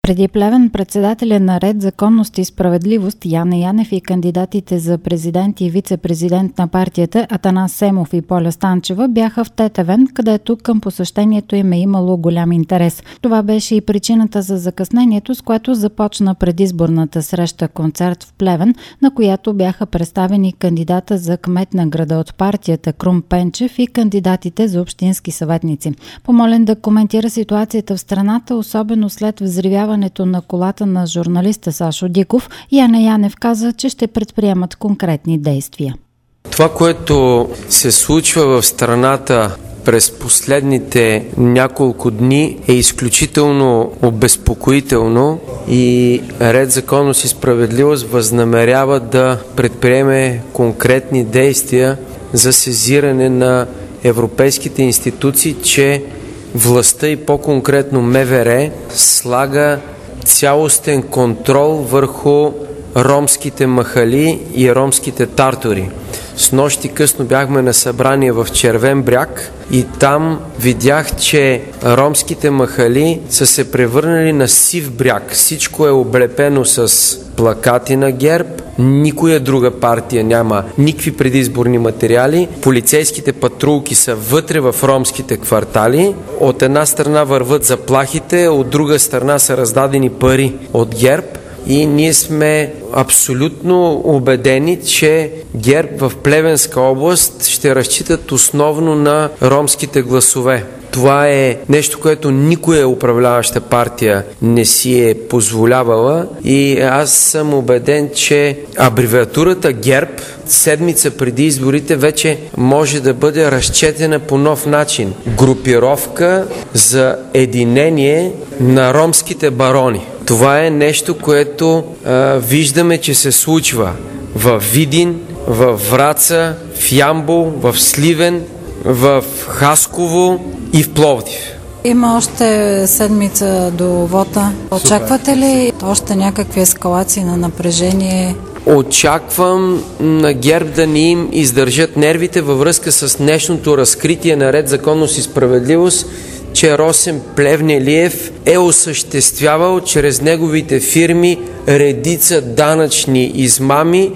Преди Плевен, председателя на Ред, законност и справедливост Яне Янев и кандидатите за президент и вице-президент на партията Атанас Семов и Поля Станчева бяха в Тетевен, където към посещението им е имало голям интерес. Това беше и причината за закъснението, с което започна предизборната среща-концерт в Плевен, на която бяха представени кандидата за кмет на града от партията Крум Пенчев и кандидатите за общински съветници. Помолен да коментира ситуацията в страната, особено след взривяването на колата на журналиста Сашо Диков, Яне Янев каза, че ще предприемат конкретни действия. Това, което се случва в страната през последните няколко дни, е изключително обезпокоително и Ред, законност и справедливост възнамерява да предприеме конкретни действия за сезиране на европейските институции, че властта и по-конкретно МВР слага цялостен контрол върху ромските махали и ромските тартори. Снощи късно бяхме на събрание в Червен бряг и там видях, че ромските махали са се превърнали на сив бряг. Всичко е облепено с плакати на ГЕРБ, никоя друга партия няма никакви предизборни материали. Полицейските патрулки са вътре в ромските квартали. От една страна върват заплахите, от друга страна са раздадени пари от ГЕРБ. И ние сме абсолютно убедени, че ГЕРБ в Плевенска област ще разчитат основно на ромските гласове. Това е нещо, което никоя управляваща партия не си е позволявала и аз съм убеден, че абревиатурата ГЕРБ седмица преди изборите вече може да бъде разчетена по нов начин. Групировка за единение на ромските барони. Това е нещо, което виждаме, че се случва в Видин, в Враца, в Ямбол, в Сливен, в Хасково и в Пловдив. Има още седмица до вота. Очаквате ли още някакви ескалации на напрежение? Очаквам на ГЕРБ да ни им издържат нервите във връзка с днешното разкритие на Ред, законност и справедливост, че Росен Плевнелиев е осъществявал чрез неговите фирми редица данъчни измами,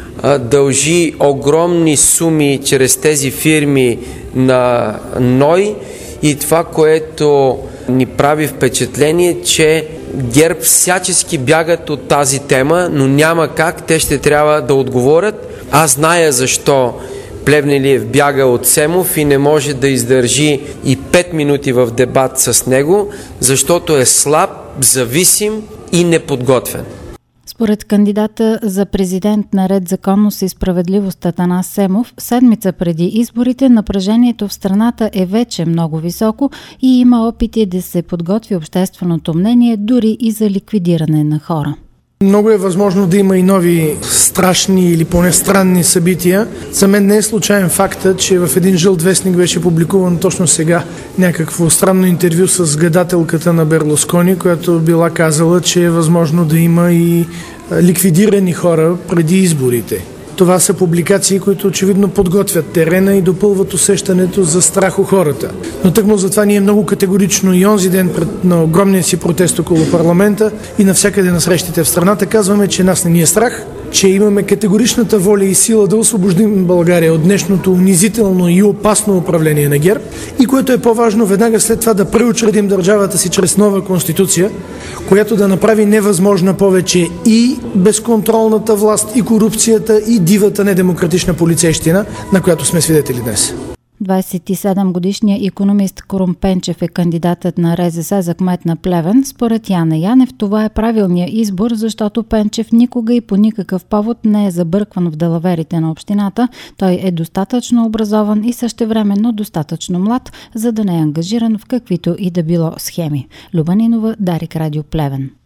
дължи огромни суми чрез тези фирми на НОИ и това, което ни прави впечатление, че ГЕРБ всячески бягат от тази тема, но няма как, те ще трябва да отговорят. Аз зная защо Плевнелиев бяга от Семов и не може да издържи и 5 минути в дебат с него, защото е слаб, зависим и неподготвен. Според кандидата за президент на Ред, законност и справедливост Атанас Семов, седмица преди изборите напрежението в страната е вече много високо и има опити да се подготви общественото мнение дори и за ликвидиране на хора. Много е възможно да има и нови страшни или поне странни събития. За мен не е случайен факта, че в един жълт вестник беше публикувано точно сега някакво странно интервю с гадателката на Берлускони, която била казала, че е възможно да има и ликвидирани хора преди изборите. Това са публикации, които очевидно подготвят терена и допълват усещането за страх у хората. Но тъкмо затова ние много категорично и онзи ден на огромния си протест около парламента и навсякъде на срещите в страната казваме, че нас не ни е страх, че имаме категоричната воля и сила да освободим България от днешното унизително и опасно управление на ГЕРБ и което е по-важно, веднага след това да преучредим държавата си чрез нова конституция, която да направи невъзможна повече и безконтролната власт, и корупцията, и дивата недемократична полицейщина, на която сме свидетели днес. 27-годишният икономист Крум Пенчев е кандидатът на РЗС за кмет на Плевен. Според Яне Янев това е правилният избор, защото Пенчев никога и по никакъв повод не е забъркван в далаверите на общината. Той е достатъчно образован и същевременно достатъчно млад, за да не е ангажиран в каквито и да било схеми. Люба Нинова, Дарик Радио, Плевен.